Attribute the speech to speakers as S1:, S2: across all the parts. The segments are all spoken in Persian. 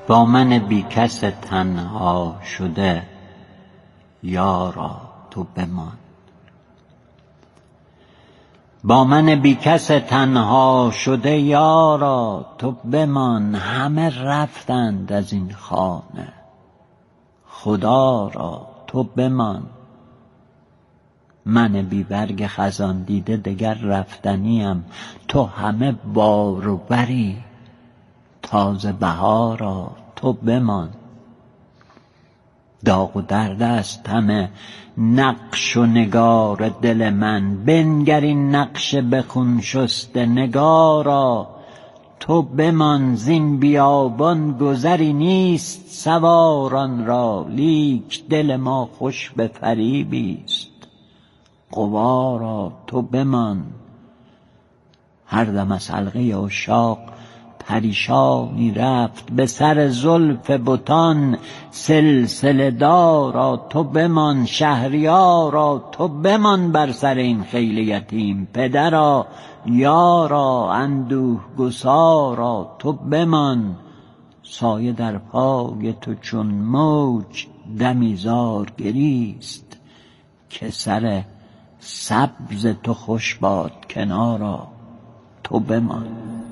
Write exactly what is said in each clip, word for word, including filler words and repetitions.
S1: با من بی کس تنها شده یارا تو بمان. با من بی کس تنها شده یارا تو بمان. همه رفتند از این خانه خدا را تو بمان. من بی برگ خزان دیده دگر رفتنیم، تو همه بار و بری تازه بهارا تو بمان. داغ و درد است همه نقش و نگار دل من، بنگر این نقش به خون شسته نگارا تو بمان. زین بیابان گذری نیست سواران را، لیک دل ما خوش به فریبیست غبارا تو بمان. هر دم از حلقه عشاق پریشانی رفت، به سر زلف بتان سلسله دارا تو بمان. شهریارا تو بمان بر سر این خیل یتیم، پدرا یارا اندوه گسارا تو بمان. سایه در پای تو چون موج دمی زار گریست، که سر سبز تو خوش باد کنارا تو بمان.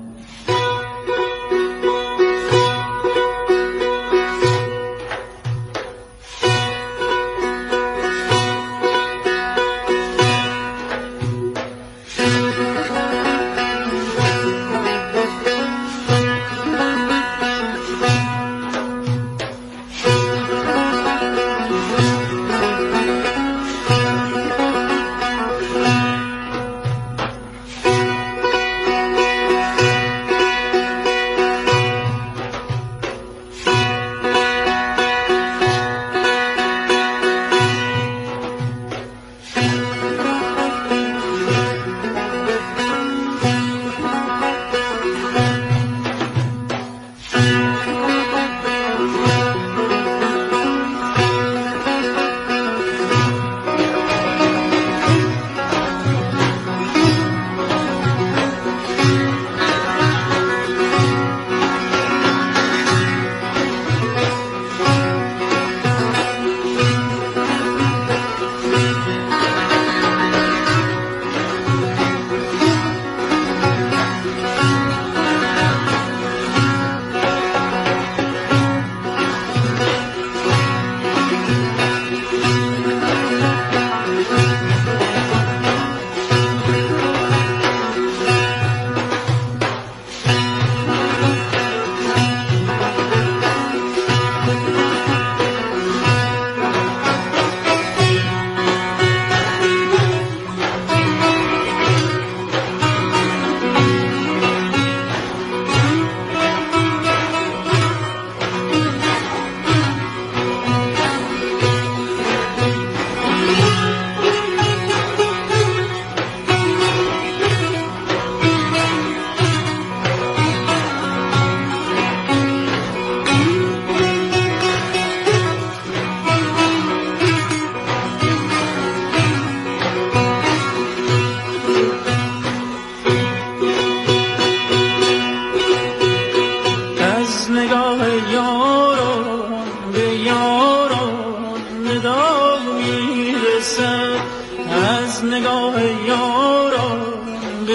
S2: از نگاه یاران به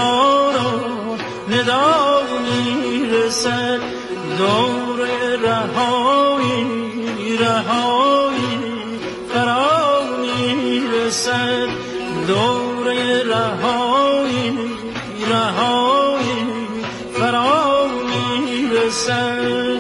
S2: یاران ندا میرسد. دور رهایی رهایی فرا میرسد. دور رهایی رهایی فرا میرسد.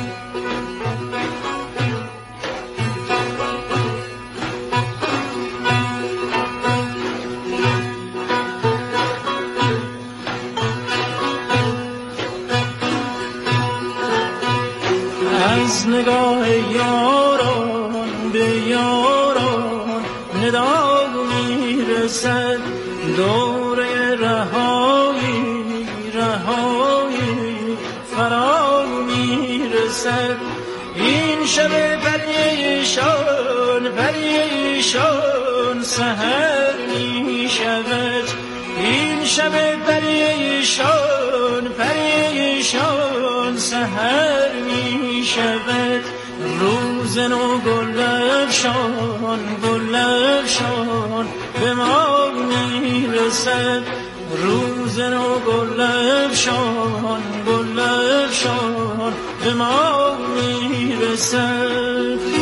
S2: از نگاه یاران به یاران ندا میرسد. دور رهایی رهایی فرا میرسد. این شب پریشان پریشان سحر میشود. این شب پریشان پریشان سحر میشود. شود روز نو گل افشان گل افشان به ما میرسد روز نو گل افشان گل افشان به ما میرسد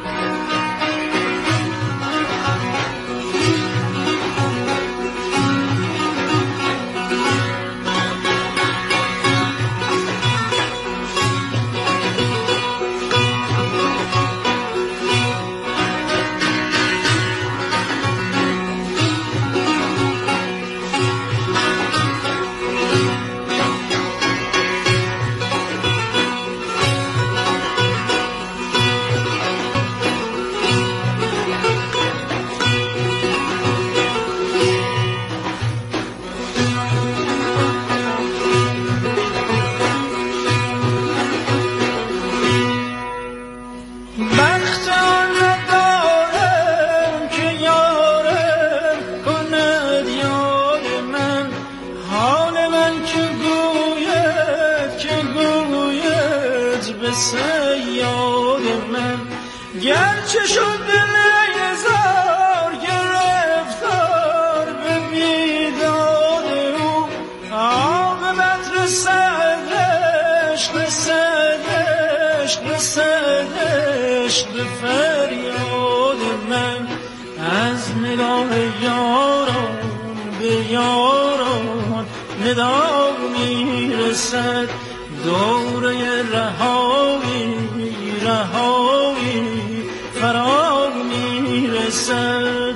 S2: سیاد من گرچه شد دل هزار گرفتار به بیداد او عاقبت رسدش رسدش رسدش به فریاد من از نگاه یاران به یاران ندا میرسد دوره رهایی رهایی فرا میرسد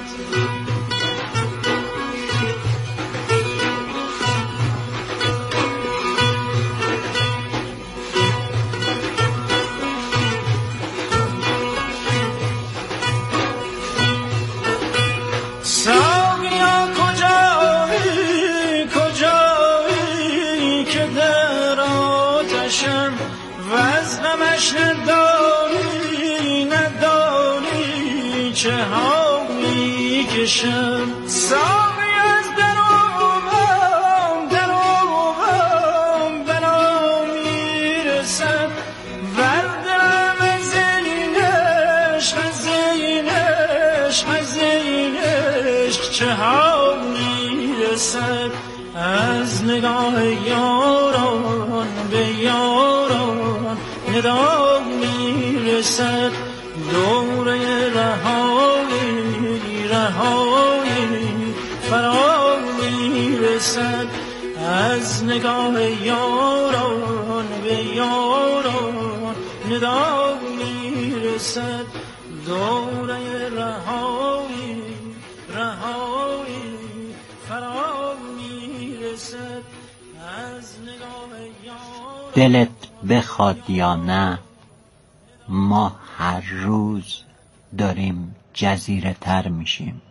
S2: ساقیا کجایی کجایی که در آتشم وزنمش نداری نداری چه ها میکشم ساقی از دروغم دروغم بنا میرسد وردم از این عشق از این عشق از این عشق چه ها میرسد از نگاه یاران به یاران ندا میرسد دوره رهایی رهایی فرا میرسد از نگاه یاران به یاران ندا میرسد دوره رهایی رهایی فرا میرسد از نگاه یاران.
S1: دلت بخواد یا نه ما هر روز داریم جزیره تر میشیم،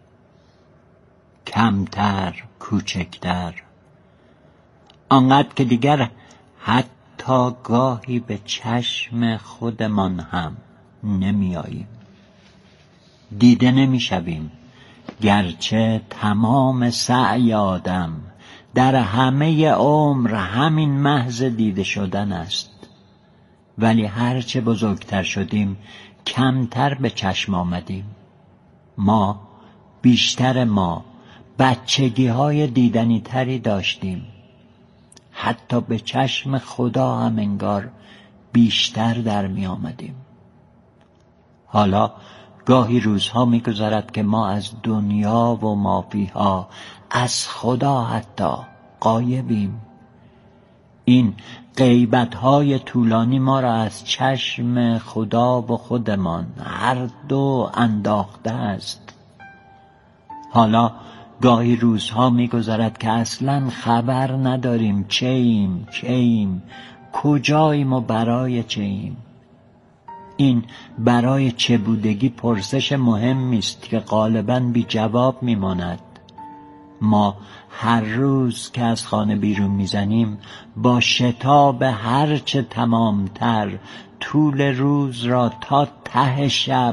S1: کمتر، کوچکتر، آنقدر که دیگر حتی گاهی به چشم خودمان هم نمی آییم، دیده نمی شویم، گرچه تمام سعی آدم در همه عمر همین محض دیده شدن است، ولی هرچه بزرگتر شدیم کمتر به چشم آمدیم. ما بیشتر ما بچگی های دیدنی تری داشتیم، حتی به چشم خدا هم انگار بیشتر در می آمدیم. حالا گاهی روزها می گذرد که ما از دنیا و مافیها، از خدا حتی غایبیم. این غیبت‌های طولانی ما را از چشم خدا و خودمان هر دو انداخته است. حالا گاهی روزها می‌گذرد که اصلاً خبر نداریم چه‌ایم، کییم، کجاییم و برای چه‌ایم. این برای چه بودگی پرسش مهمی است که غالباً بی جواب می‌ماند. ما هر روز که از خانه بیرون میزنیم با شتاب هرچه تمامتر طول روز را تا ته شب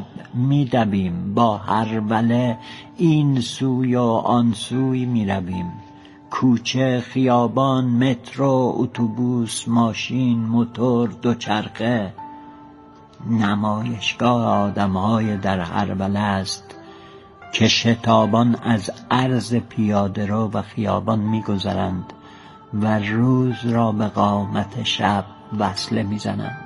S1: میدویم، با هروله این سوی و آن سوی میرویم، کوچه، خیابان، مترو، اتوبوس، ماشین، موتور، دوچرخه نمایشگاه آدم‌های در هربله است که شتابان از عرض پیاده رو و خیابان می‌گذرند و روز را به قامت شب وصله می‌زنند.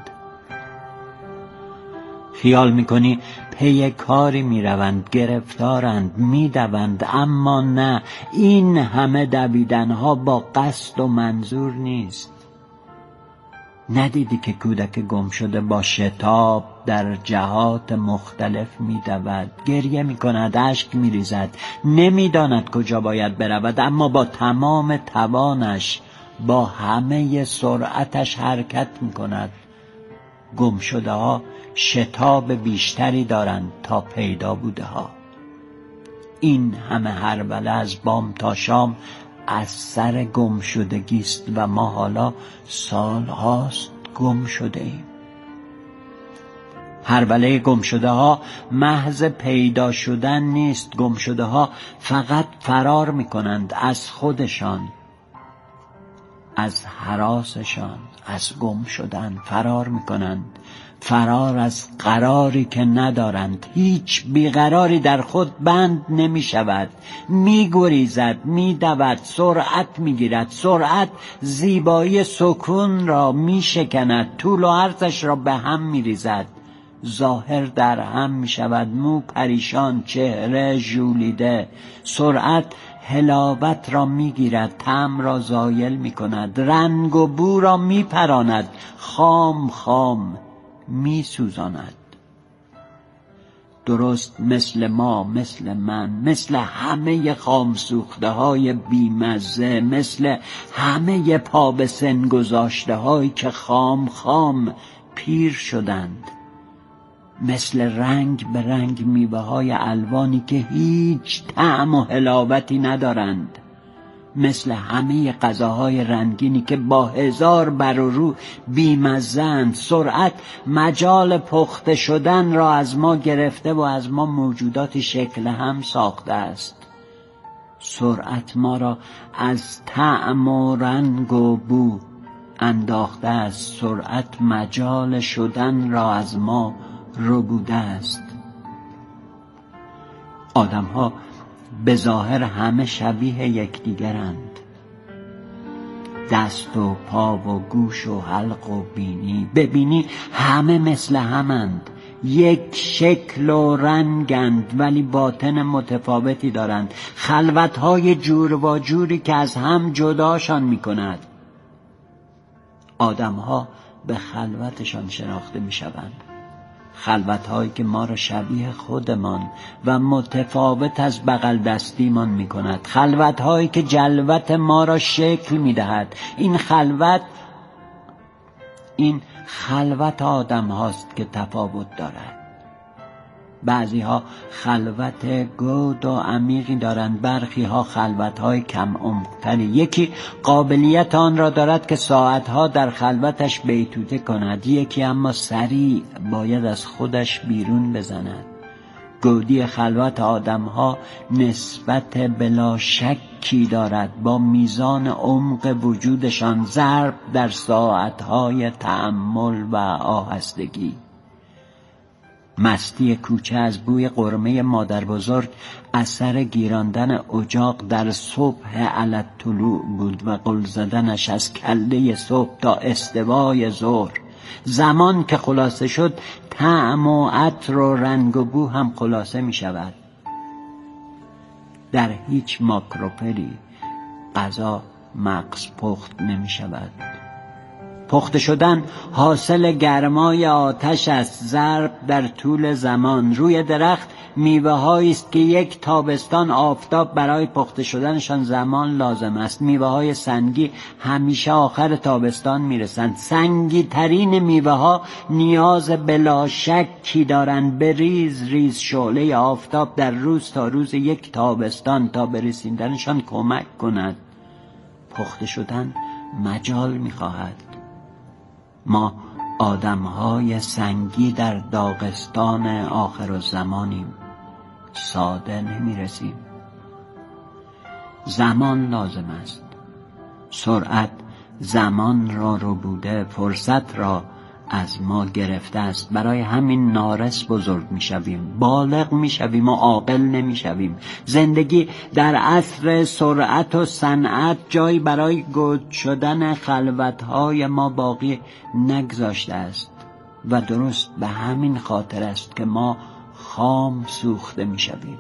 S1: خیال میکنی پی کاری میروند، گرفتارند، میدوند، اما نه، این همه دویدنها با قصد و منظور نیست. ندیدی که کودک گم شده با شتاب در جهات مختلف میدود، گریه میکند، اشک میریزد، نمیداند کجا باید برود، اما با تمام توانش، با همه سرعتش حرکت میکند. گم شده ها شتاب بیشتری دارند تا پیدا بوده ها. این همه هربله از بام تا شام از سر گم شدگیست و ما حالا سال هاست گم شده ایم. هربله گم شده ها محض پیدا شدن نیست. گم شده ها فقط فرار می کنند از خودشان، از هراسشان، از گم شدن فرار می کنند. فرار از قراری که ندارند. هیچ بیقراری در خود بند نمی شود. می گریزد، می دود، سرعت می گیرد. سرعت زیبایی سکون را می شکند، طول و عرضش را به هم می ریزد. ظاهر در هم می شود، مو پریشان، چهره ژولیده. سرعت حلاوت را می گیرد، طعم را زایل می کند، رنگ و بو را می پراند، خام خام می سوزاند. درست مثل ما، مثل من، مثل همه خام سوخته های بیمزه، مثل همه پا به سن گذاشته هایی که خام خام پیر شدند، مثل رنگ به رنگ میوه های الوانی که هیچ طعم و حلاوتی ندارند، مثل همه غذاهای رنگینی که با هزار بر و رو بیمزه‌اند. سرعت مجال پخته شدن را از ما گرفته و از ما موجوداتی شکل هم ساخته است. سرعت ما را از طعم و رنگ و بو انداخته است. سرعت مجال شدن را از ما ربوده است. آدم ها به ظاهر همه شبیه یکدیگرند. دست و پا و گوش و حلق و بینی، ببینی همه مثل همند، یک شکل و رنگند، ولی باطن متفاوتی دارند. خلوتهای جور و جوری که از هم جداشان می کند. آدم ها به خلوتشان شناخته می شوند. خلوت هایی که ما را شبیه خودمان و متفاوت از بغل دستیمان می کند. خلوت هایی که جلوت ما را شکل می دهد. این خلوت این خلوت آدم هاست که تفاوت دارد. بعضی ها خلوت گود و عمیقی دارند، برخی ها خلوت های کم عمق‌تری. یکی قابلیت آن را دارد که ساعتها در خلوتش بیتوته کند، یکی اما سریع باید از خودش بیرون بزند. گودی خلوت آدم ها نسبت بلا شکی دارد با میزان عمق وجودشان، ضرب در ساعتهای تأمل و آهستگی. مستی کوچه از بوی قرمه مادر بزرگ اثر گیراندن اجاق در صبح علت طلوع بود و قل زدنش از کله صبح تا استوای ظهر. زمان که خلاصه شد، طعم و عطر و رنگ و بو هم خلاصه می شود. در هیچ ماکروپری غذا مغز پخت نمی شود. پخته شدن حاصل گرمای آتش است، ضرب در طول زمان. روی درخت میوه هایی است که یک تابستان آفتاب برای پخته شدنشان زمان لازم است. میوه های سنگی همیشه آخر تابستان میرسند. سنگی ترین میوه ها نیاز بلا شکی دارند به ریز ریز شعله آفتاب در روز تا روز یک تابستان تا به رسیدنشان کمک کند. پخته شدن مجال میخواهد. ما آدمهای سنگی در داغستان آخر الزمانیم، ساده نمی رسیم. زمان لازم است. سرعت زمان را رو بوده، فرصت را از ما گرفته است. برای همین نارس بزرگ می شویم، بالغ می شویم و عاقل نمی شویم. زندگی در عصر سرعت و صنعت جایی برای گود شدن خلوتهای ما باقی نگذاشته است و درست به همین خاطر است که ما خام سوخته می شویم.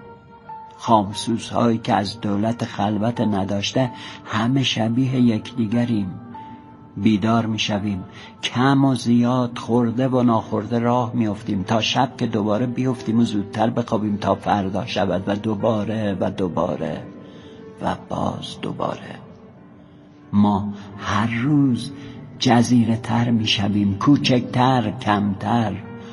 S1: خامسوز هایی که از دولت خلوت نداشته همه شبیه یکدیگریم. بیدار می شویم، کم و زیاد، خورده و ناخورده راه می افتیم تا شب که دوباره بیفتیم و زودتر بخوابیم تا فردا شود و دوباره و دوباره و باز دوباره. ما هر روز جزیره تر می شویم، کوچکتر، کمتر،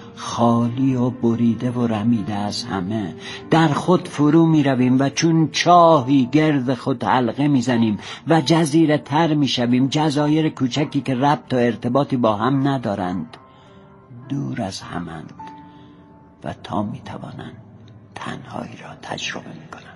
S1: خالی و بریده و رمیده از همه. در خود فرو می رویم و چون چاهی گرد خود حلقه می زنیم و جزیره تر می شویم، جزایر کوچکی که ربط و ارتباطی با هم ندارند، دور از همند و تا می توانند تنهایی را تجربه می کنند.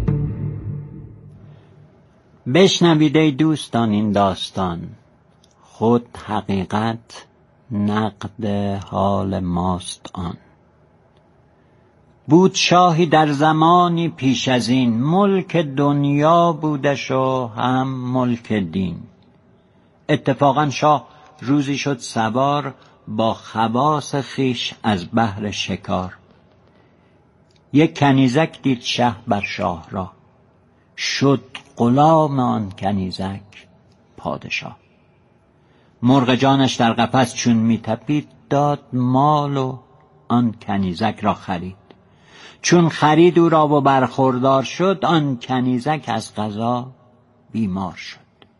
S1: بشنوید ای دوستان این داستان. خود حقیقت نقد حال ماست آن. بود شاهی در زمانی پیش از این، ملک دنیا بودش و هم ملک دین. اتفاقا شاه روزی شد سوار، با خواص خویش از بهر شکار. یک کنیزک دید شه بر شاه را، شد غلام آن کنیزک پادشاه. مرغ جانش در قفس چون می تپید، داد مال و آن کنیزک را خرید. چون خرید او را و برخوردار شد، آن کنیزک از قضا بیمار شد.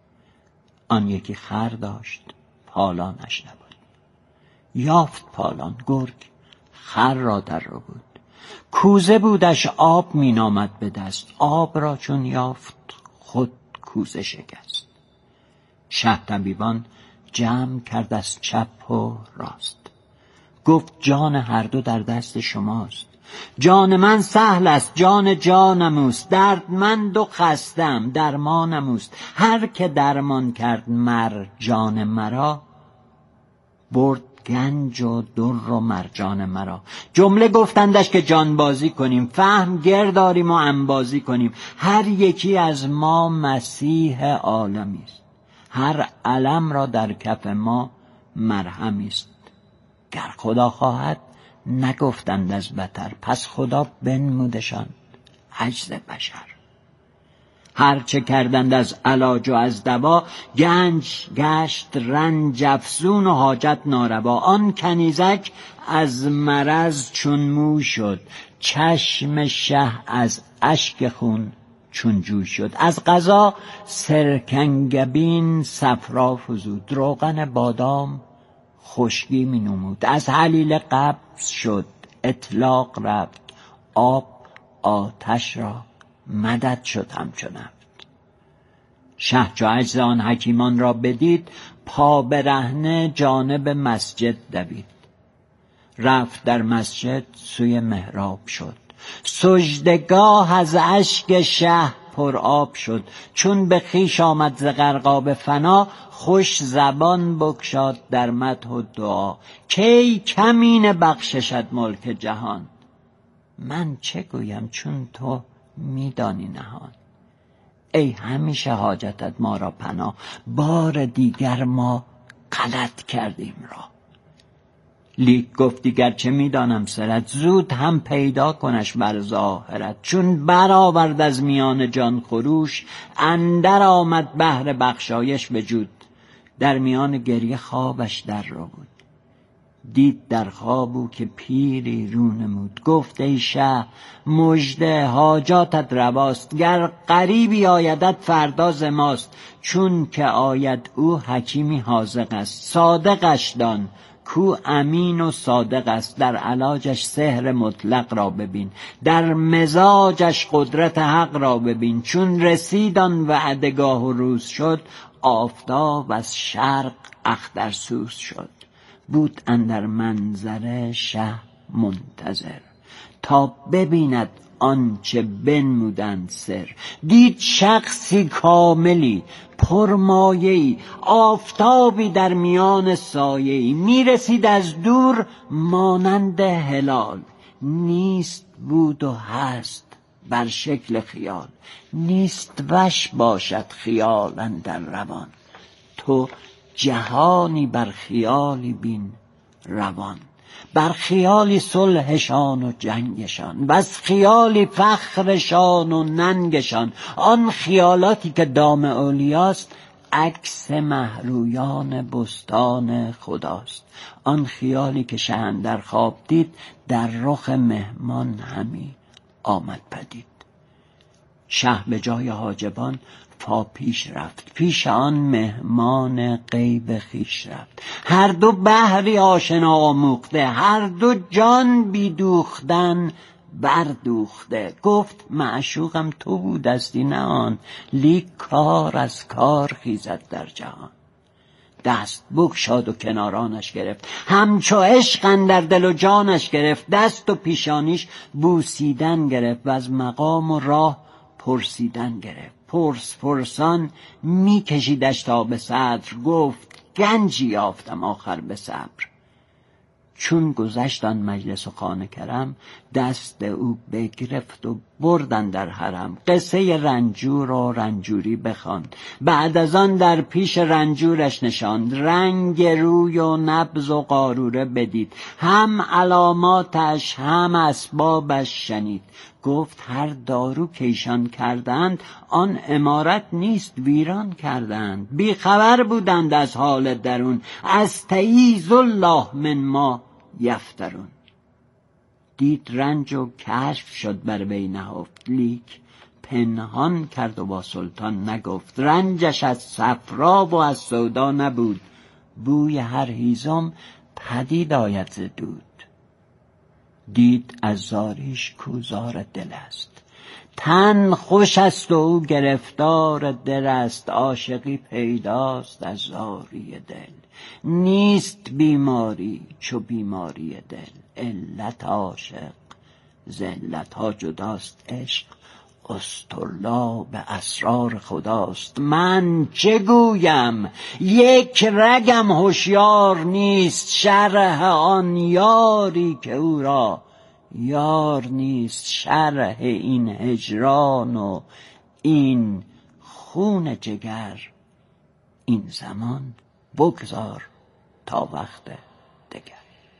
S1: آن یکی خر داشت، پالانش نبود. یافت پالان گرگ، خر را در رو بود. کوزه بودش آب می نامد به دست، آب را چون یافت خود کوزه شکست. شه طبیبان جمع کرد از چپ و راست، گفت جان هر دو در دست شماست. جان من سهل است، جان جانم اوست. دردمند و خستم، درمانم اوست. هر که درمان کرد مر جان مرا، برد گنج و در و مرجان مرا. جمله گفتندش که جانبازی کنیم، فهم گرداریم و انبازی کنیم. هر یکی از ما مسیح عالمی است، هر علم را در کف ما مرهمی است. گر خدا خواهد نگفتند از بتر، پس خدا بنمودشان عجز بشر. هرچه کردند از علاج و از دوا، گنج گشت رنج افزون و حاجت ناروا. آن کنیزک از مرض چون مو شد، چشم شه از اشک خون چون جوی شد. از قضا سرکنگبین صفرا فزود، روغن بادام خشکی می نمود. از حلیله قبض شد، اطلاق رفت، آب آتش را مدد شد همچو نفت. شه چو عجز آن حکیمان را بدید، پا برهنه جانب مسجد دوید. رفت در مسجد سوی محراب شد، سجدگاه از اشک شه پر آب شد. چون به خویش آمد ز غرقاب فنا، خوش زبان بگشاد در مدح و دعا. کی کمینه بخششد ملک جهان، من چه گویم چون تو میدانی نهان. ای همیشه حاجتت ما را پناه، بار دیگر ما غلط کردیم را. لیک گفتی گرچه میدانم سرت، زود هم پیدا کنش بر ظاهرت. چون برآورد از میان جان خروش، اندر آمد بهر بخشایش وجود. در میان گریه خوابش در رو بود، دید در خواب او که پیری رو نمود. گفت ای شه مژده حاجاتت رواست، گر غریبی آیدت فردا ز ماست. چون که آید او حکیمی حاذق است، صادقش دان کو امین و صادق است. در علاجش سحر مطلق را ببین، در مزاجش قدرت حق را ببین. چون رسید آن وعدگاه و روز شد، آفتاب از شرق اخترسوز شد. بود اندر منظره شه منتظر، تا ببیند آنچه بنمودند سر. دید شخصی کاملی پرمایه‌ای، آفتابی در میان سایه‌ای. میرسید از دور مانند هلال، نیست بود و هست بر شکل خیال. نیست وش باشد خیال اندر روان، تو جهانی بر خیالی بین روان. بر خیالی صلحشان و جنگشان، بس خیالی فخرشان و ننگشان. آن خیالاتی که دام اولیاست، عکس مهرویان بستان خداست. آن خیالی که شه اندر خواب دید، در رخ مهمان همی آمد پدید. شه به جای حاجبان پا پیش رفت، پیش آن مهمان غیب خویش رفت. هر دو بحری آشنا آموخته، هر دو جان بی دوختن بردوخته. گفت معشوقم تو بودستی نه آن، لیک کار از کار خیزد در جهان. دست بگشاد و کنارانش گرفت، همچو عشق اندر دل و جانش گرفت. دست و پیشانیش بوسیدن گرفت، و از مقام و راه پرسیدن گرفت. پرس پرسان می کشیدش تا به صدر، گفت گنجی یافتم آخر به صبر. چون گذشت آن مجلس و خانه کرم، دست او بگرفت و بردن در حرم. قصه رنجور و رنجوری بخواند، بعد از آن در پیش رنجورش نشاند. رنگ روی و نبض و قاروره بدید، هم علاماتش هم اسبابش شنید. گفت هر دارو که ایشان کردند، آن عمارت نیست ویران کردند. بی خبر بودند از حال درون، از تعیذ الله من ما یفترون. دید رنج و کشف شد بر وی نهفت، لیک پنهان کرد و با سلطان نگفت. رنجش از صفرا و از سودا نبود، بوی هر هیزم پدید آید ز دود. دید از زاریش کوزار دل است، تن خوش است و او گرفتار دل است. عاشقی پیداست از زاری دل، نیست بیماری چو بیماری دل. علت عاشق ز علتها جداست عشق، اصطرلاب اسرار خداست. من چه گویم یک رگم هوشیار نیست، شرح آن یاری که او را یار نیست. شرح این هجران و این خون جگر، این زمان بگذار تا وقت دگر.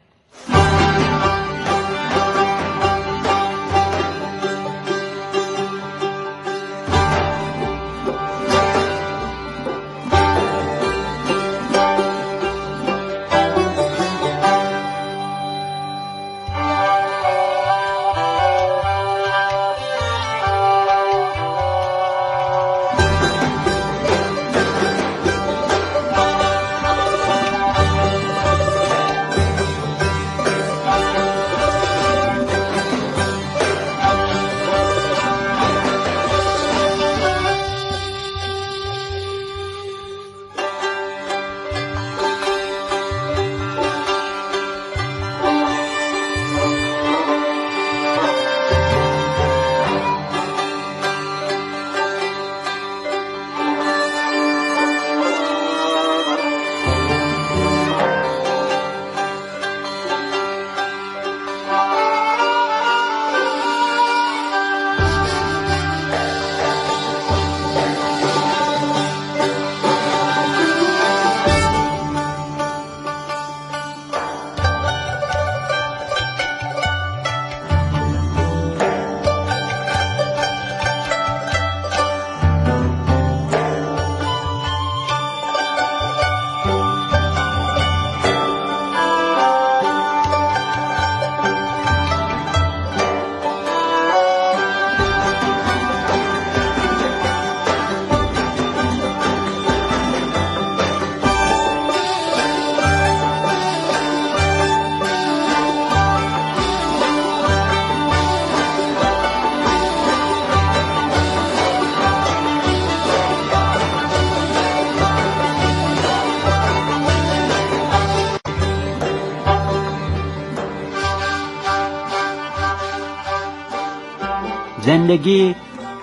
S1: زندگی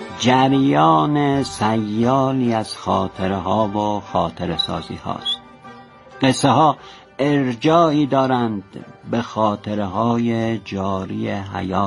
S1: جریان سیالی از خاطره ها و خاطره سازی هاست. قصه ها ارجاعی دارند به خاطره های جاری حیات